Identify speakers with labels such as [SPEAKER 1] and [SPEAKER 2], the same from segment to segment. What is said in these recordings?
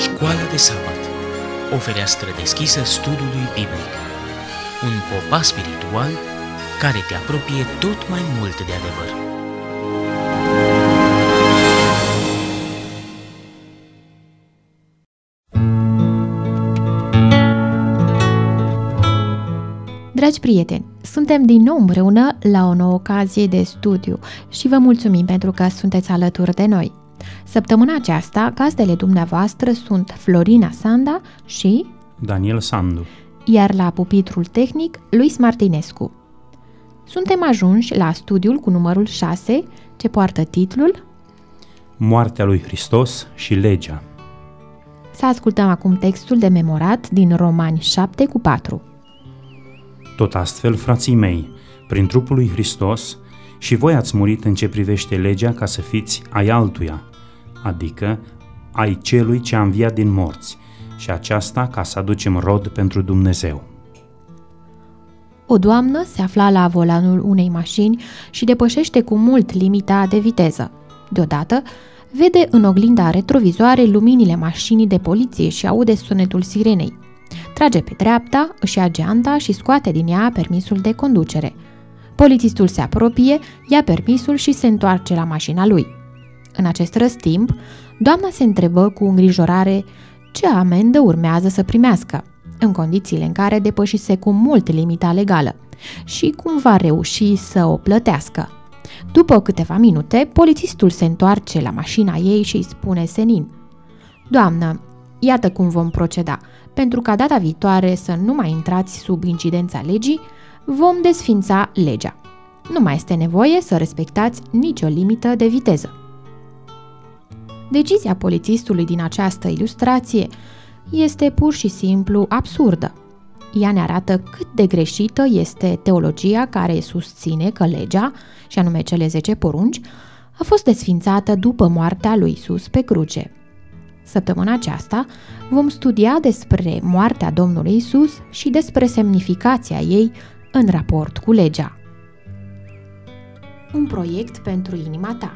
[SPEAKER 1] Școala de sabat, o fereastră deschisă studiului biblic, un popas spiritual care te apropie tot mai mult de adevăr.
[SPEAKER 2] Dragi prieteni, suntem din nou împreună la o nouă ocazie de studiu și vă mulțumim pentru că sunteți alături de noi. Săptămâna aceasta, gazdele dumneavoastră sunt Florina Sanda și
[SPEAKER 3] Daniel Sandu,
[SPEAKER 2] iar la pupitrul tehnic, Luis Martinescu. Suntem ajunși la studiul cu numărul 6, ce poartă titlul
[SPEAKER 3] Moartea lui Hristos și legea.
[SPEAKER 2] Să ascultăm acum textul de memorat din Romani 7:4.
[SPEAKER 3] Tot astfel, frații mei, prin trupul lui Hristos, și voi ați murit în ce privește legea ca să fiți ai altuia, adică ai celui ce a înviat din morți, și aceasta ca să aducem rod pentru Dumnezeu.
[SPEAKER 2] O doamnă se afla la volanul unei mașini și depășește cu mult limita de viteză. Deodată, vede în oglinda retrovizoare luminile mașinii de poliție și aude sunetul sirenei. Trage pe dreapta, își ia geanta și scoate din ea permisul de conducere. Polițistul se apropie, ia permisul și se întoarce la mașina lui. În acest răstimp, doamna se întrebă cu îngrijorare ce amendă urmează să primească, în condițiile în care depășise cu mult limita legală, și cum va reuși să o plătească. După câteva minute, polițistul se întoarce la mașina ei și îi spune senin: „Doamnă, iată cum vom proceda. Pentru ca data viitoare să nu mai intrați sub incidența legii, vom desfința legea. Nu mai este nevoie să respectați nicio limită de viteză.” Decizia polițistului din această ilustrație este pur și simplu absurdă. Ea ne arată cât de greșită este teologia care susține că legea, și anume cele 10 porunci, a fost desfințată după moartea lui Iisus pe cruce. Săptămâna aceasta vom studia despre moartea Domnului Iisus și despre semnificația ei în raport cu legea. Un proiect pentru inima ta.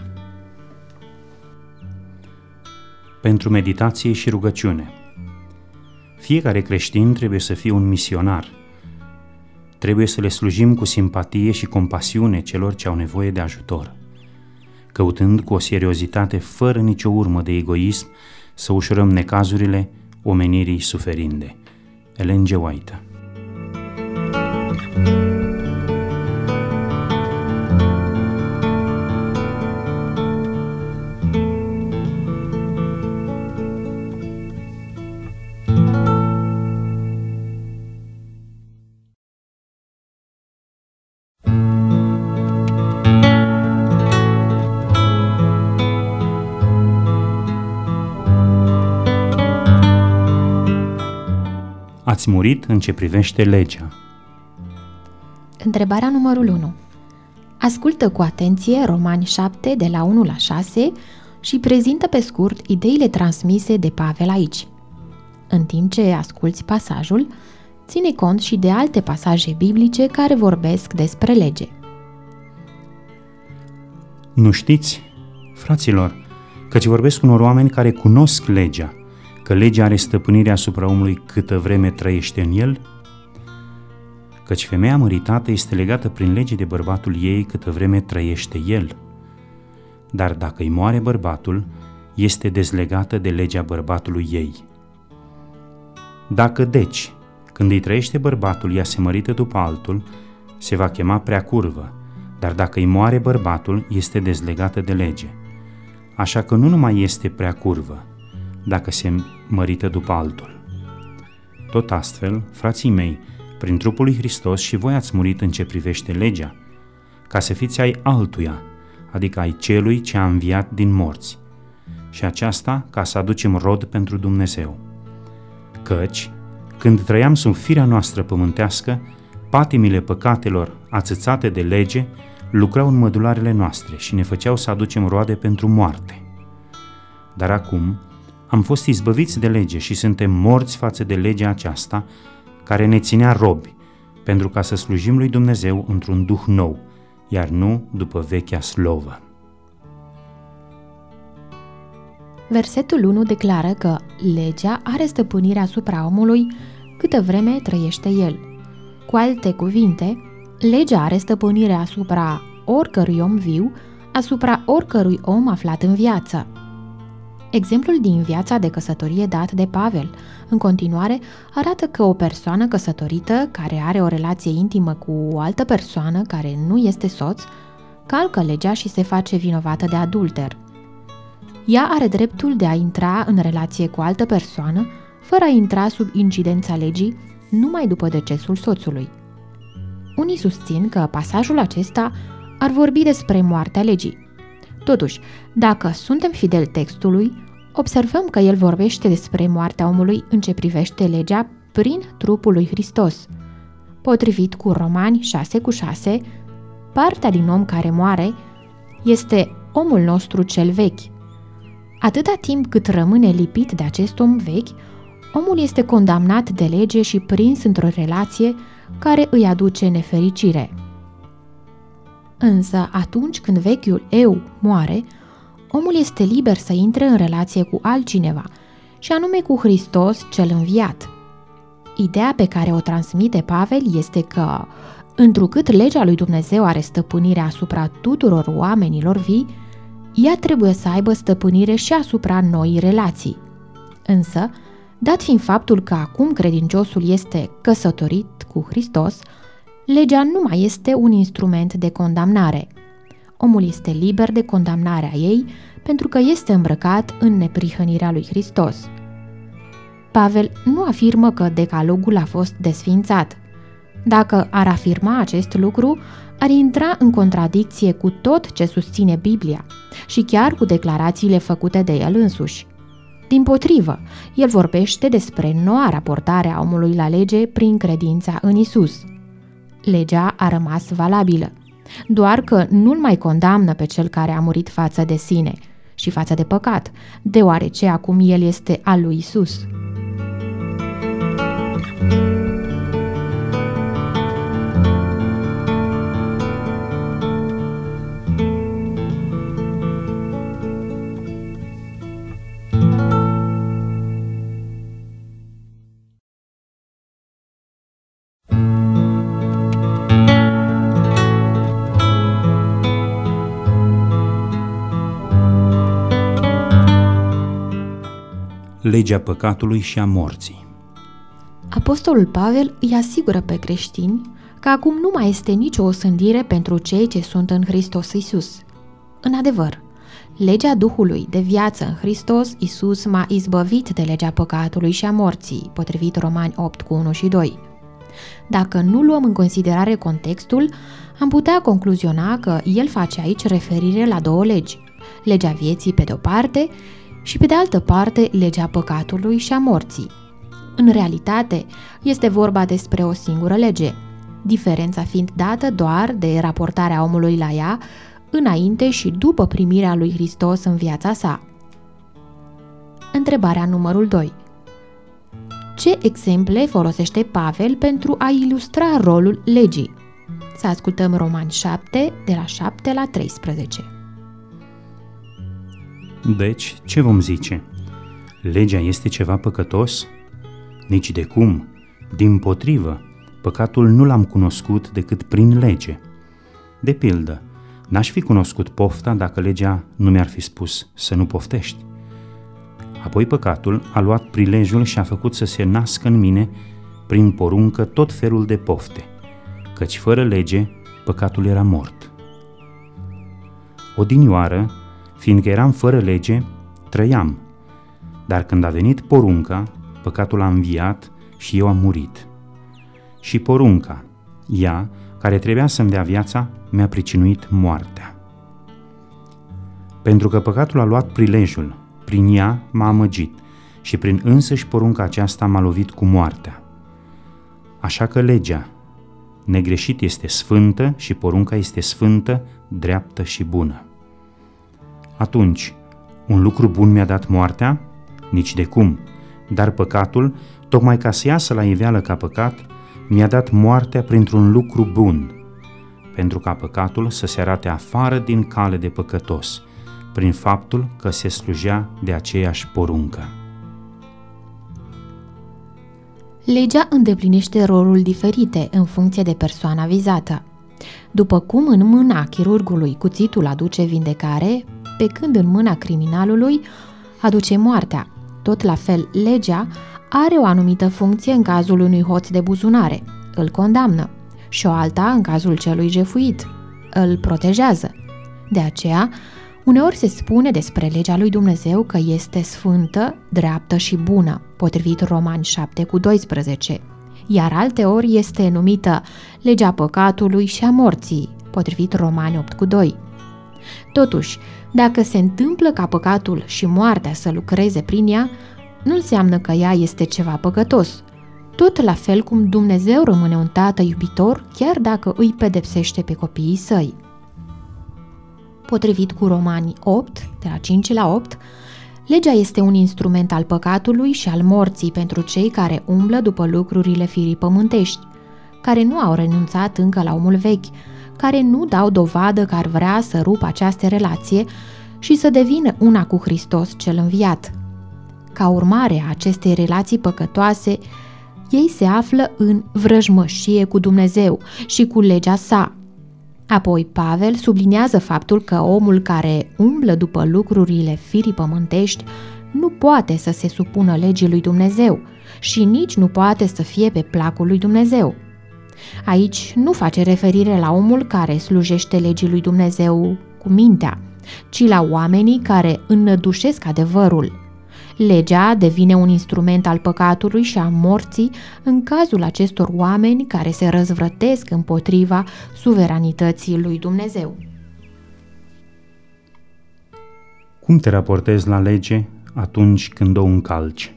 [SPEAKER 3] Pentru meditație și rugăciune. Fiecare creștin trebuie să fie un misionar. Trebuie să le slujim cu simpatie și compasiune celor ce au nevoie de ajutor, căutând cu o seriozitate fără nicio urmă de egoism să ușurăm necazurile omenirii suferinde. Ellen G. White. Ați murit în ce privește legea.
[SPEAKER 2] Întrebarea numărul 1. Ascultă cu atenție Romani 7 de la 1 la 6 și prezintă pe scurt ideile transmise de Pavel aici. În timp ce asculți pasajul, ține cont și de alte pasaje biblice care vorbesc despre lege.
[SPEAKER 3] Nu știți, fraților, căci vorbesc unor oameni care cunosc legea, că legea are stăpânire asupra omului câtă vreme trăiește în el? Căci femeia măritată este legată prin lege de bărbatul ei câtă vreme trăiește el. Dar dacă îi moare bărbatul, este dezlegată de legea bărbatului ei. Dacă deci, când îi trăiește bărbatul, ea se mărită după altul, se va chema preacurvă, dar dacă îi moare bărbatul, este dezlegată de lege. Așa că nu numai este preacurvă, dacă se mărită după altul. Tot astfel, frații mei, prin trupul lui Hristos și voi ați murit în ce privește legea, ca să fiți ai altuia, adică ai celui ce a înviat din morți, și aceasta ca să aducem rod pentru Dumnezeu. Căci, când trăiam sub firea noastră pământească, patimile păcatelor ațățate de lege lucrau în mădularele noastre și ne făceau să aducem roade pentru moarte. Dar acum am fost izbăviți de lege și suntem morți față de legea aceasta, care ne ținea robi, pentru ca să slujim lui Dumnezeu într-un duh nou, iar nu după vechea slovă.
[SPEAKER 2] Versetul 1 declară că legea are stăpânire asupra omului câtă vreme trăiește el. Cu alte cuvinte, legea are stăpânire asupra oricărui om viu, asupra oricărui om aflat în viață. Exemplul din viața de căsătorie dat de Pavel, în continuare, arată că o persoană căsătorită care are o relație intimă cu o altă persoană care nu este soț, calcă legea și se face vinovată de adulter. Ea are dreptul de a intra în relație cu altă persoană fără a intra sub incidența legii numai după decesul soțului. Unii susțin că pasajul acesta ar vorbi despre moartea legii. Totuși, dacă suntem fideli textului, observăm că el vorbește despre moartea omului în ce privește legea prin trupul lui Hristos. Potrivit cu Romani 6:6, partea din om care moare este omul nostru cel vechi. Atâta timp cât rămâne lipit de acest om vechi, omul este condamnat de lege și prins într-o relație care îi aduce nefericire. Însă atunci când vechiul eu moare, omul este liber să intre în relație cu altcineva, și anume cu Hristos cel înviat. Ideea pe care o transmite Pavel este că, întrucât legea lui Dumnezeu are stăpânire asupra tuturor oamenilor vii, ea trebuie să aibă stăpânire și asupra noii relații. Însă, dat fiind faptul că acum credinciosul este căsătorit cu Hristos, legea nu mai este un instrument de condamnare. Omul este liber de condamnarea ei pentru că este îmbrăcat în neprihănirea lui Hristos. Pavel nu afirmă că decalogul a fost desființat. Dacă ar afirma acest lucru, ar intra în contradicție cu tot ce susține Biblia și chiar cu declarațiile făcute de el însuși. Dimpotrivă, el vorbește despre noua raportare a omului la lege prin credința în Isus. Legea a rămas valabilă, doar că nu-l mai condamnă pe cel care a murit față de sine și față de păcat, deoarece acum el este al lui Isus.
[SPEAKER 3] Legea păcatului și a morții.
[SPEAKER 2] Apostolul Pavel îi asigură pe creștini că acum nu mai este nicio osândire pentru cei ce sunt în Hristos Iisus. În adevăr, legea Duhului de viață în Hristos Iisus m-a izbăvit de legea păcatului și a morții, potrivit Romani 8:1 și 2. Dacă nu luăm în considerare contextul, am putea concluziona că el face aici referire la două legi, legea vieții pe de-o parte și pe de altă parte legea păcatului și a morții. În realitate, este vorba despre o singură lege, diferența fiind dată doar de raportarea omului la ea înainte și după primirea lui Hristos în viața sa. Întrebarea numărul 2. Ce exemple folosește Pavel pentru a ilustra rolul legii? Să ascultăm Romani 7, de la 7 la 13.
[SPEAKER 3] Deci, ce vom zice? Legea este ceva păcătos? Nici de cum. Dimpotrivă, păcatul nu l-am cunoscut decât prin lege. De pildă, n-aș fi cunoscut pofta dacă legea nu mi-ar fi spus să nu poftești. Apoi păcatul a luat prilejul și a făcut să se nască în mine, prin poruncă, tot felul de pofte, căci fără lege, păcatul era mort. Odinioară, fiindcă eram fără lege, trăiam, dar când a venit porunca, păcatul a înviat și eu am murit. Și porunca, ea, care trebuia să-mi dea viața, mi-a pricinuit moartea. Pentru că păcatul a luat prilejul, prin ea m-a amăgit și prin însăși porunca aceasta m-a lovit cu moartea. Așa că legea negreșit este sfântă și porunca este sfântă, dreaptă și bună. Atunci, un lucru bun mi-a dat moartea? Nici de cum, dar păcatul, tocmai ca să iasă la iveală ca păcat, mi-a dat moartea printr-un lucru bun, pentru ca păcatul să se arate afară din cale de păcătos, prin faptul că se slujea de aceeași poruncă.
[SPEAKER 2] Legea îndeplinește roluri diferite în funcție de persoana vizată. După cum în mâna chirurgului cuțitul aduce vindecare, pe când în mâna criminalului aduce moartea. Tot la fel, legea are o anumită funcție în cazul unui hoț de buzunare, îl condamnă, și o alta în cazul celui jefuit, îl protejează. De aceea, uneori se spune despre legea lui Dumnezeu că este sfântă, dreaptă și bună, potrivit Romani 7:12, iar alteori este numită legea păcatului și a morții, potrivit Romani 8:2. Totuși, dacă se întâmplă ca păcatul și moartea să lucreze prin ea, nu înseamnă că ea este ceva păcătos. Tot la fel cum Dumnezeu rămâne un tată iubitor, chiar dacă îi pedepsește pe copiii săi. Potrivit cu Romani 8, de la 5 la 8, legea este un instrument al păcatului și al morții pentru cei care umblă după lucrurile firii pământești, care nu au renunțat încă la omul vechi, care nu dau dovadă că ar vrea să rupă această relație și să devină una cu Hristos cel înviat. Ca urmare a acestei relații păcătoase, ei se află în vrăjmășie cu Dumnezeu și cu legea sa. Apoi Pavel subliniază faptul că omul care umblă după lucrurile firii pământești nu poate să se supună legii lui Dumnezeu și nici nu poate să fie pe placul lui Dumnezeu. Aici nu face referire la omul care slujește legii lui Dumnezeu cu mintea, ci la oamenii care înnădușesc adevărul. Legea devine un instrument al păcatului și a morții în cazul acestor oameni care se răzvrătesc împotriva suveranității lui Dumnezeu.
[SPEAKER 3] Cum te raportezi la lege atunci când o încalci?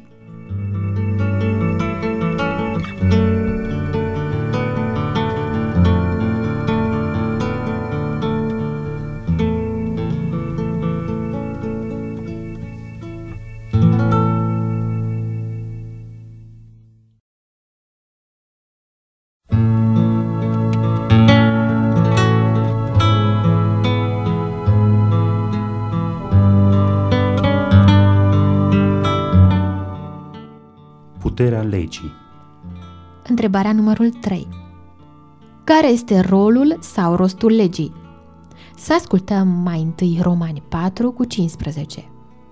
[SPEAKER 3] Puterea legii.
[SPEAKER 2] Întrebarea numărul 3. Care este rolul sau rostul legii? Să ascultăm mai întâi Romani 4:15.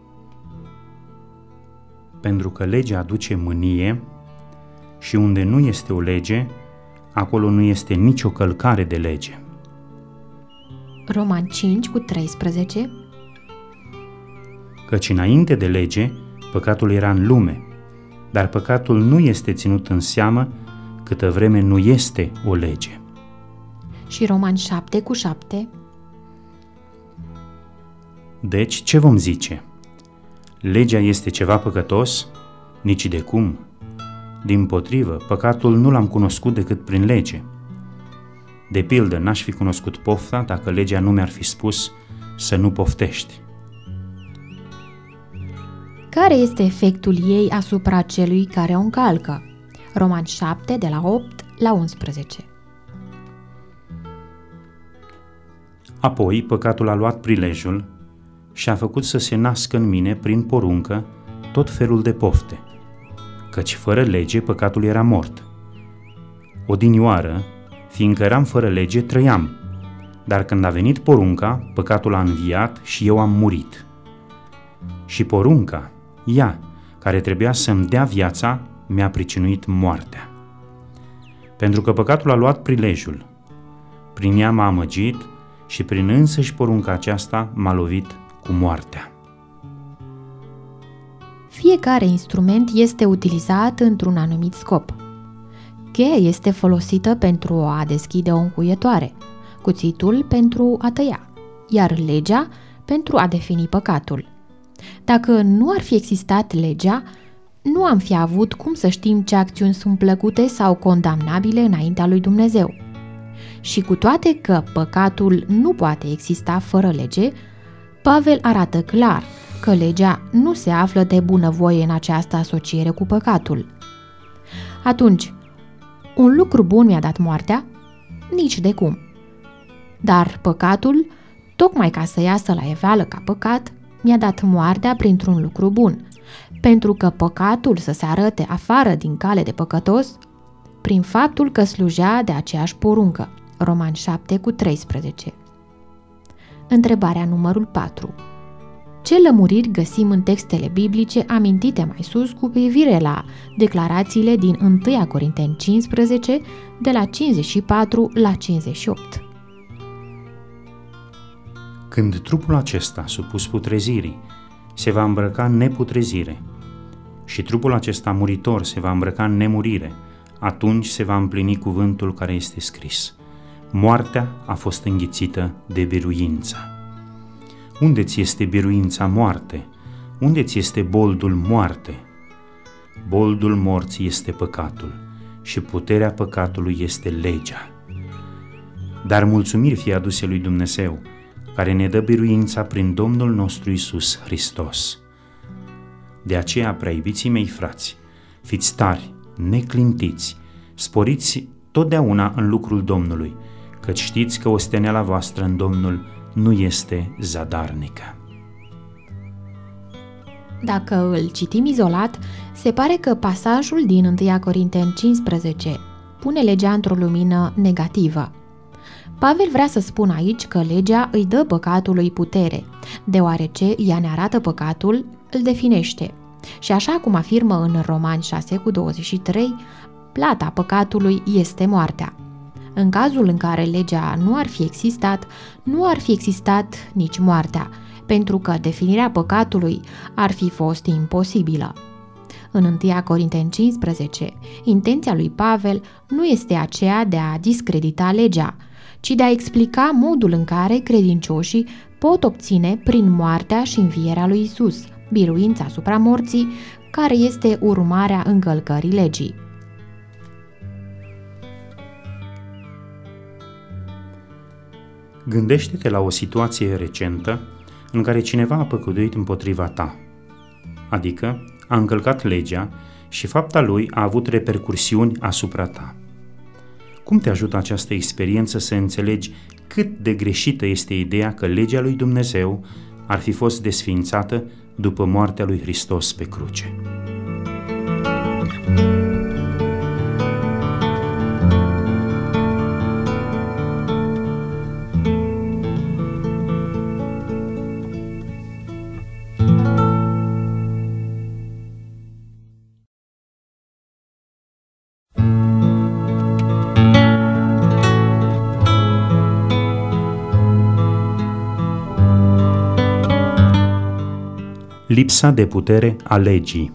[SPEAKER 3] Pentru că legea aduce mânie și unde nu este o lege, acolo nu este nicio călcare de lege.
[SPEAKER 2] Romani 5:13.
[SPEAKER 3] Căci înainte de lege, păcatul era în lume, dar păcatul nu este ținut în seamă câtă vreme nu este o lege.
[SPEAKER 2] Și Romani 7:7.
[SPEAKER 3] Deci, ce vom zice? Legea este ceva păcătos? Nici de cum. Dimpotrivă, păcatul nu l-am cunoscut decât prin lege. De pildă, n-aș fi cunoscut pofta dacă legea nu mi-ar fi spus să nu poftești.
[SPEAKER 2] Care este efectul ei asupra celui care o încalcă? Romani 7, de la 8 la 11.
[SPEAKER 3] Apoi, păcatul a luat prilejul și a făcut să se nască în mine, prin poruncă, tot felul de pofte, căci fără lege păcatul era mort. Odinioară, fiindcă eram fără lege, trăiam, dar când a venit porunca, păcatul a înviat și eu am murit. Și porunca, ea, care trebuia să-mi dea viața, mi-a pricinuit moartea. Pentru că păcatul a luat prilejul, prin ea m-a amăgit și prin însăși porunca aceasta m-a lovit cu moartea.
[SPEAKER 2] Fiecare instrument este utilizat într-un anumit scop. Cheia este folosită pentru a deschide o încuietoare, cuțitul pentru a tăia, iar legea pentru a defini păcatul. Dacă nu ar fi existat legea, nu am fi avut cum să știm ce acțiuni sunt plăcute sau condamnabile înaintea lui Dumnezeu. Și cu toate că păcatul nu poate exista fără lege, Pavel arată clar că legea nu se află de bunăvoie în această asociere cu păcatul. Atunci, un lucru bun mi-a dat moartea? Nici de cum. Dar păcatul tocmai ca să iasă la iveală ca păcat, mi-a dat moartea printr-un lucru bun, pentru că păcatul să se arate afară din cale de păcătos, prin faptul că slujea de aceeași poruncă. Romani 7:13. Întrebarea numărul 4. Ce lămuriri găsim în textele biblice amintite mai sus cu privire la declarațiile din 1 Corinteni 15, de la 54 la 58?
[SPEAKER 3] Când trupul acesta, supus putrezirii, se va îmbrăca în neputrezire și trupul acesta muritor se va îmbrăca în nemurire, atunci se va împlini cuvântul care este scris: moartea a fost înghițită de biruință. Unde ți este biruința, moarte? Unde ți este boldul, moarte? Boldul morții este păcatul și puterea păcatului este legea. Dar mulțumiri fie aduse lui Dumnezeu, care ne dă biruința prin Domnul nostru Iisus Hristos. De aceea, prea iubiții mei frați, fiți tari, neclintiți, sporiți totdeauna în lucrul Domnului, căci știți că osteneala voastră în Domnul nu este zadarnică.
[SPEAKER 2] Dacă îl citim izolat, se pare că pasajul din 1 Corinteni 15 pune legea într-o lumină negativă. Pavel vrea să spună aici că legea îi dă păcatului putere, deoarece ea ne arată păcatul, îl definește. Și așa cum afirmă în Romani 6:23, plata păcatului este moartea. În cazul în care legea nu ar fi existat, nu ar fi existat nici moartea, pentru că definirea păcatului ar fi fost imposibilă. În 1 Corinteni 15, intenția lui Pavel nu este aceea de a discredita legea, ci de a explica modul în care credincioșii pot obține prin moartea și învierea lui Isus biruința asupra morții, care este urmarea încălcării legii.
[SPEAKER 3] Gândește-te la o situație recentă în care cineva a păcătuit împotriva ta, adică a încălcat legea și fapta lui a avut repercursiuni asupra ta. Cum te ajută această experiență să înțelegi cât de greșită este ideea că legea lui Dumnezeu ar fi fost desființată după moartea lui Hristos pe cruce? Lipsa de putere a legii.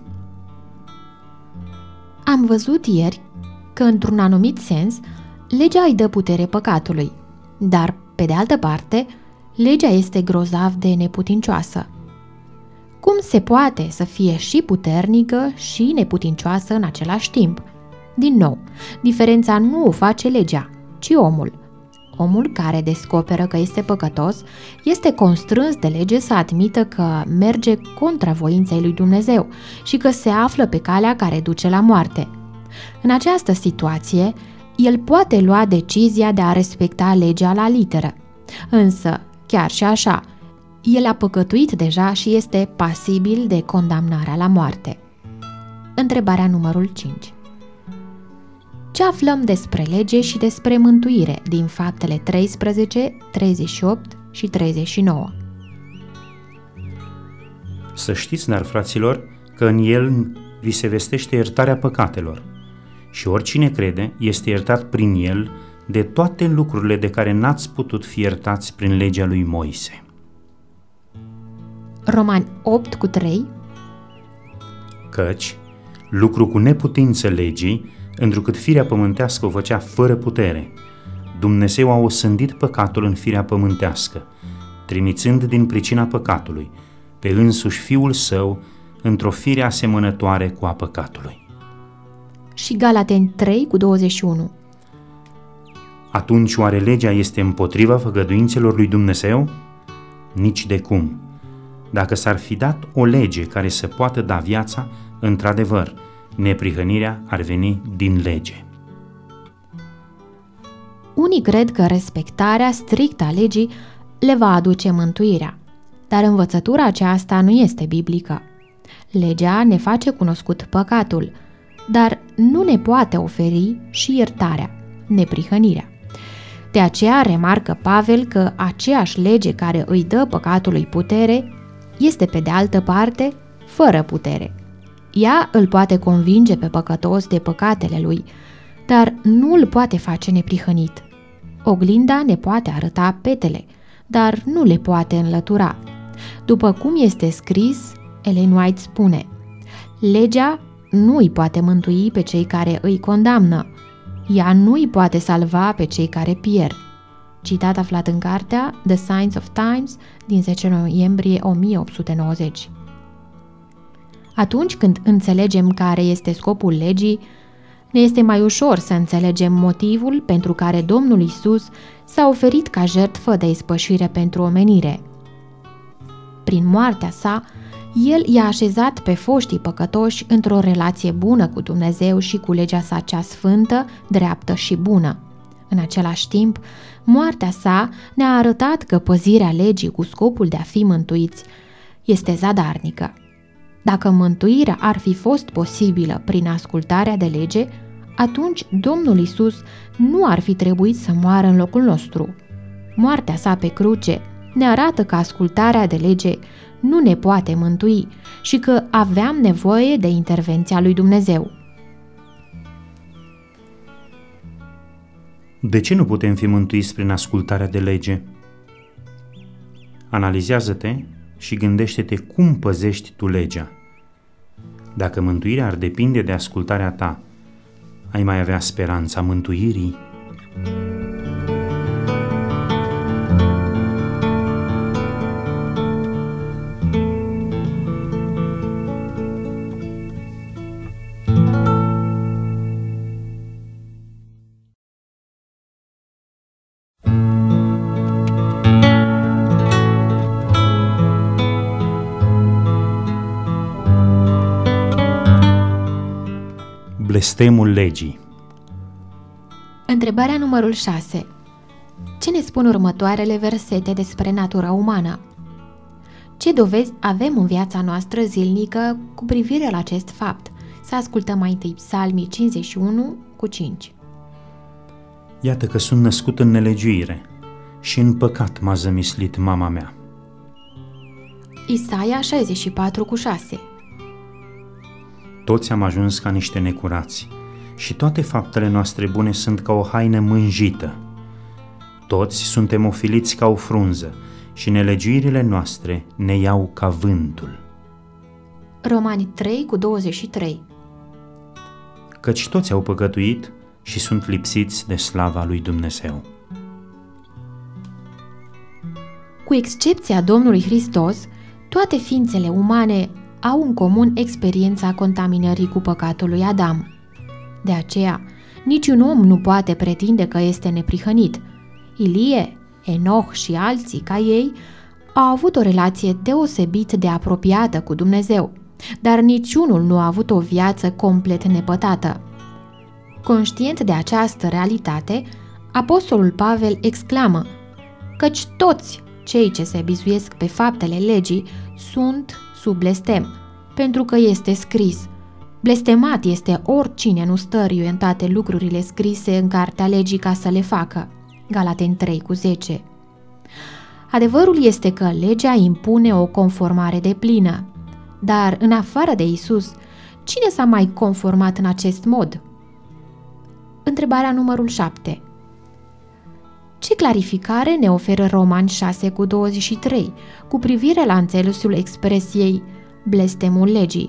[SPEAKER 2] Am văzut ieri că, într-un anumit sens, legea îi dă putere păcatului, dar, pe de altă parte, legea este grozav de neputincioasă. Cum se poate să fie și puternică și neputincioasă în același timp? Din nou, diferența nu o face legea, ci omul. Omul care descoperă că este păcătos este constrâns de lege să admită că merge contra voinței lui Dumnezeu și că se află pe calea care duce la moarte. În această situație, el poate lua decizia de a respecta legea la literă. Însă, chiar și așa, el a păcătuit deja și este pasibil de condamnarea la moarte. Întrebarea numărul 5. Ce aflăm despre lege și despre mântuire din Faptele 13, 38 și 39?
[SPEAKER 3] Să știți, dar, fraților, că în el vi se vestește iertarea păcatelor și oricine crede este iertat prin el de toate lucrurile de care n-ați putut fi iertați prin legea lui Moise.
[SPEAKER 2] Romani 8:3.
[SPEAKER 3] Căci, lucru cu neputință legii, întrucât firea pământească o făcea fără putere, Dumnezeu a osândit păcatul în firea pământească, trimițând din pricina păcatului pe însuși Fiul Său într-o fire asemănătoare cu a păcatului.
[SPEAKER 2] Și Galateni 3:21.
[SPEAKER 3] Atunci oare legea este împotriva făgăduințelor lui Dumnezeu? Nici de cum. Dacă s-ar fi dat o lege care să poată da viața, într-adevăr, neprihănirea ar veni din lege.
[SPEAKER 2] Unii cred că respectarea strictă a legii le va aduce mântuirea. Dar învățătura aceasta nu este biblică. Legea ne face cunoscut păcatul, dar nu ne poate oferi și iertarea, neprihănirea. De aceea remarcă Pavel că aceeași lege care îi dă păcatului putere este pe de altă parte fără putere. Ea îl poate convinge pe păcătos de păcatele lui, dar nu îl poate face neprihănit. Oglinda ne poate arăta petele, dar nu le poate înlătura. După cum este scris, Ellen White spune: legea nu îi poate mântui pe cei care îi condamnă. Ea nu îi poate salva pe cei care pierd. Citat aflat în cartea The Signs of Times din 10 noiembrie 1890. Atunci când înțelegem care este scopul legii, ne este mai ușor să înțelegem motivul pentru care Domnul Iisus s-a oferit ca jertfă de ispășire pentru omenire. Prin moartea sa, El i-a așezat pe foștii păcătoși într-o relație bună cu Dumnezeu și cu legea sa cea sfântă, dreaptă și bună. În același timp, moartea sa ne-a arătat că păzirea legii cu scopul de a fi mântuiți este zadarnică. Dacă mântuirea ar fi fost posibilă prin ascultarea de lege, atunci Domnul Iisus nu ar fi trebuit să moară în locul nostru. Moartea sa pe cruce ne arată că ascultarea de lege nu ne poate mântui și că aveam nevoie de intervenția lui Dumnezeu.
[SPEAKER 3] De ce nu putem fi mântuiți prin ascultarea de lege? Analizează-te și gândește-te cum păzești tu legea. Dacă mântuirea ar depinde de ascultarea ta, ai mai avea speranța mântuirii? Blestemul legii.
[SPEAKER 2] Întrebarea numărul 6. Ce ne spun următoarele versete despre natura umană? Ce dovezi avem în viața noastră zilnică cu privire la acest fapt? Să ascultăm mai întâi Psalmii 51:5.
[SPEAKER 3] Iată că sunt născut în nelegiuire și în păcat m-a zămislit mama mea.
[SPEAKER 2] Isaia 64:6.
[SPEAKER 3] Toți am ajuns ca niște necurați și toate faptele noastre bune sunt ca o haină mânjită. Toți suntem ofiliți ca o frunză și nelegiuirile noastre ne iau ca vântul.
[SPEAKER 2] Romani 3:23.
[SPEAKER 3] Căci toți au păcătuit și sunt lipsiți de slava lui Dumnezeu.
[SPEAKER 2] Cu excepția Domnului Hristos, toate ființele umane au în comun experiența contaminării cu păcatul lui Adam. De aceea, niciun om nu poate pretinde că este neprihănit. Ilie, Enoch și alții ca ei au avut o relație deosebit de apropiată cu Dumnezeu, dar niciunul nu a avut o viață complet nepătată. Conștient de această realitate, apostolul Pavel exclamă: căci toți cei ce se bizuiesc pe faptele legii sunt sub blestem, pentru că este scris: blestemat este oricine nu stăruie în toate lucrurile scrise în cartea legii ca să le facă. Galateni 3:10. Adevărul este că legea impune o conformare deplină, dar în afară de Isus, cine s-a mai conformat în acest mod? Întrebarea numărul 7. Ce clarificare ne oferă Romani 6:23 cu privire la înțelesul expresiei blestemul legii?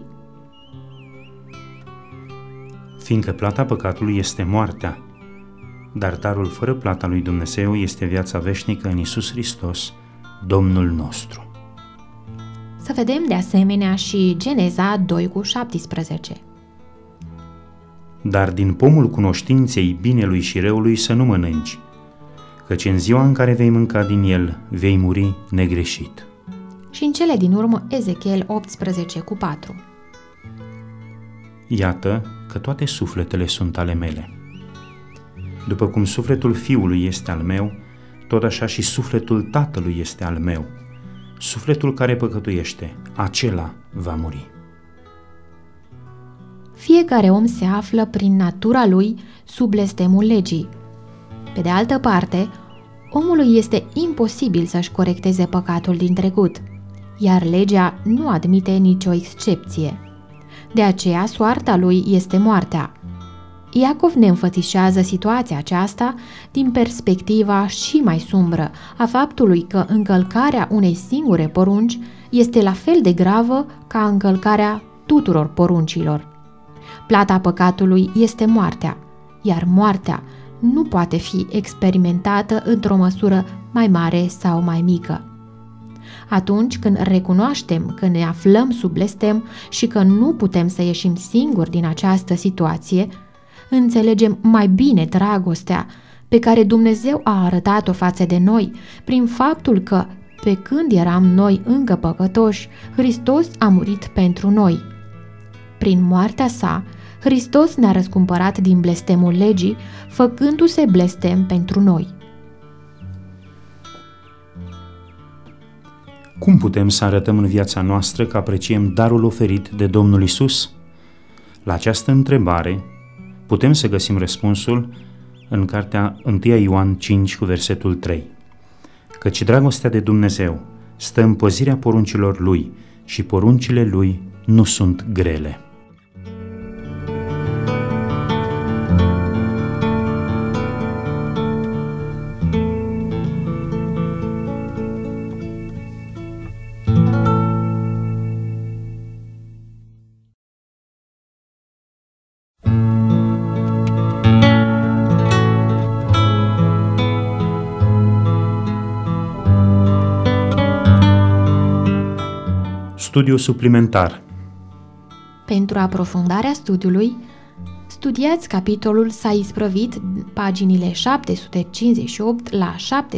[SPEAKER 3] Fiindcă plata păcatului este moartea, dar darul fără plata lui Dumnezeu este viața veșnică în Iisus Hristos, Domnul nostru.
[SPEAKER 2] Să vedem de asemenea și Geneza 2:17.
[SPEAKER 3] Dar din pomul cunoștinței binelui și răului să nu mănânci, căci în ziua în care vei mânca din el, vei muri negreșit.
[SPEAKER 2] Și în cele din urmă Ezechiel 18:4.
[SPEAKER 3] Iată că toate sufletele sunt ale mele. După cum sufletul fiului este al meu, tot așa și sufletul tatălui este al meu. Sufletul care păcătuiește, acela va muri.
[SPEAKER 2] Fiecare om se află prin natura lui sub blestemul legii. Pe de altă parte, omului este imposibil să-și corecteze păcatul din trecut, iar legea nu admite nicio excepție. De aceea, soarta lui este moartea. Iacov ne înfățișează situația aceasta din perspectiva și mai sumbră a faptului că încălcarea unei singure porunci este la fel de gravă ca încălcarea tuturor poruncilor. Plata păcatului este moartea, iar moartea nu poate fi experimentată într-o măsură mai mare sau mai mică. Atunci când recunoaștem că ne aflăm sub blestem și că nu putem să ieșim singuri din această situație, înțelegem mai bine dragostea pe care Dumnezeu a arătat-o față de noi prin faptul că, pe când eram noi încă păcătoși, Hristos a murit pentru noi. Prin moartea sa, Hristos ne-a răscumpărat din blestemul legii, făcându-se blestem pentru noi.
[SPEAKER 3] Cum putem să arătăm în viața noastră că apreciem darul oferit de Domnul Isus? La această întrebare putem să găsim răspunsul în cartea 1 Ioan 5 cu versetul 3. Căci dragostea de Dumnezeu stă în păzirea poruncilor Lui și poruncile Lui nu sunt grele. Studiu suplimentar.
[SPEAKER 2] Pentru aprofundarea studiului, studiați capitolul S-a isprăvit, paginile 758 la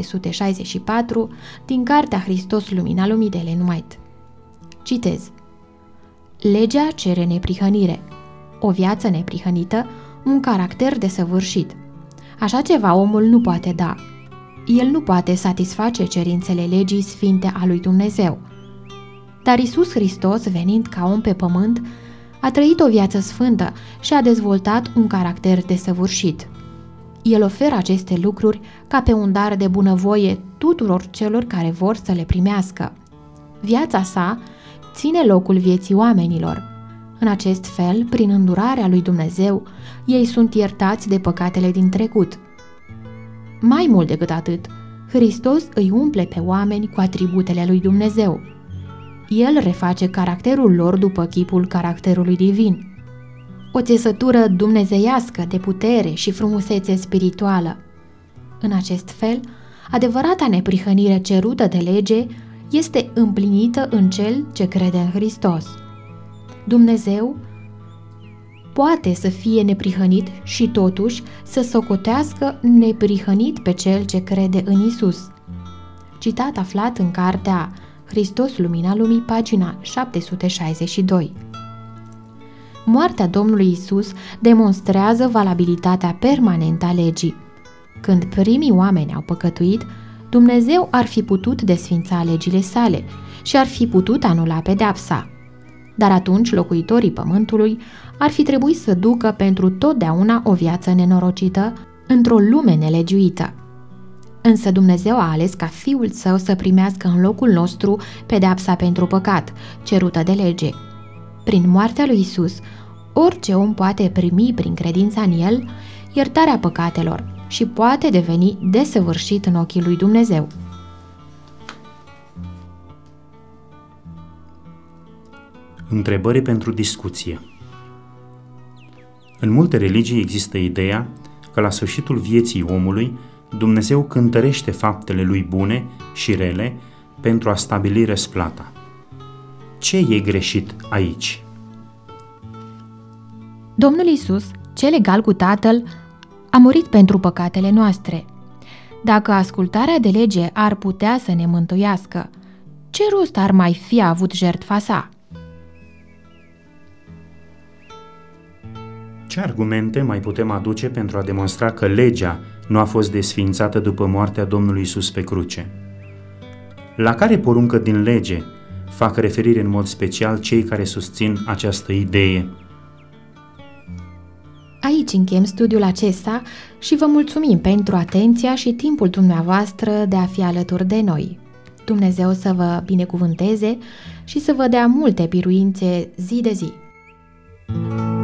[SPEAKER 2] 764 din cartea Hristos, Lumina Lumii de Ellen White. Citez. Legea cere neprihănire, o viață neprihănită, un caracter desăvârșit. Așa ceva omul nu poate da. El nu poate satisface cerințele legii sfinte a lui Dumnezeu. Dar Iisus Hristos, venind ca om pe pământ, a trăit o viață sfântă și a dezvoltat un caracter desăvârșit. El oferă aceste lucruri ca pe un dar de bunăvoie tuturor celor care vor să le primească. Viața sa ține locul vieții oamenilor. În acest fel, prin îndurarea lui Dumnezeu, ei sunt iertați de păcatele din trecut. Mai mult decât atât, Hristos îi umple pe oameni cu atributele lui Dumnezeu. El reface caracterul lor după chipul caracterului divin. O țesătură dumnezeiască de putere și frumusețe spirituală. În acest fel, adevărata neprihănire cerută de lege este împlinită în cel ce crede în Hristos. Dumnezeu poate să fie neprihănit și totuși să socotească neprihănit pe cel ce crede în Isus. Citat aflat în cartea Hristos, Lumina Lumii, pagina 762. Moartea Domnului Isus demonstrează valabilitatea permanentă a legii. Când primii oameni au păcătuit, Dumnezeu ar fi putut desfința legile sale și ar fi putut anula pedeapsa. Dar atunci locuitorii pământului ar fi trebuit să ducă pentru totdeauna o viață nenorocită într-o lume nelegiuită. Însă Dumnezeu a ales ca Fiul Său să primească în locul nostru pedeapsa pentru păcat, cerută de lege. Prin moartea lui Isus, orice om poate primi prin credința în El iertarea păcatelor și poate deveni desăvârșit în ochii lui Dumnezeu.
[SPEAKER 3] Întrebări pentru discuție. În multe religii există ideea că la sfârșitul vieții omului Dumnezeu cântărește faptele lui bune și rele pentru a stabili răsplata. Ce e greșit aici?
[SPEAKER 2] Domnul Iisus, cel egal cu Tatăl, a murit pentru păcatele noastre. Dacă ascultarea de lege ar putea să ne mântuiască, ce rost ar mai fi avut jertfa sa?
[SPEAKER 3] Ce argumente mai putem aduce pentru a demonstra că legea nu a fost desființată după moartea Domnului Iisus pe cruce? La care poruncă din lege fac referire în mod special cei care susțin această idee?
[SPEAKER 2] Aici încheiem studiul acesta și vă mulțumim pentru atenția și timpul dumneavoastră de a fi alături de noi. Dumnezeu să vă binecuvânteze și să vă dea multe biruințe zi de zi.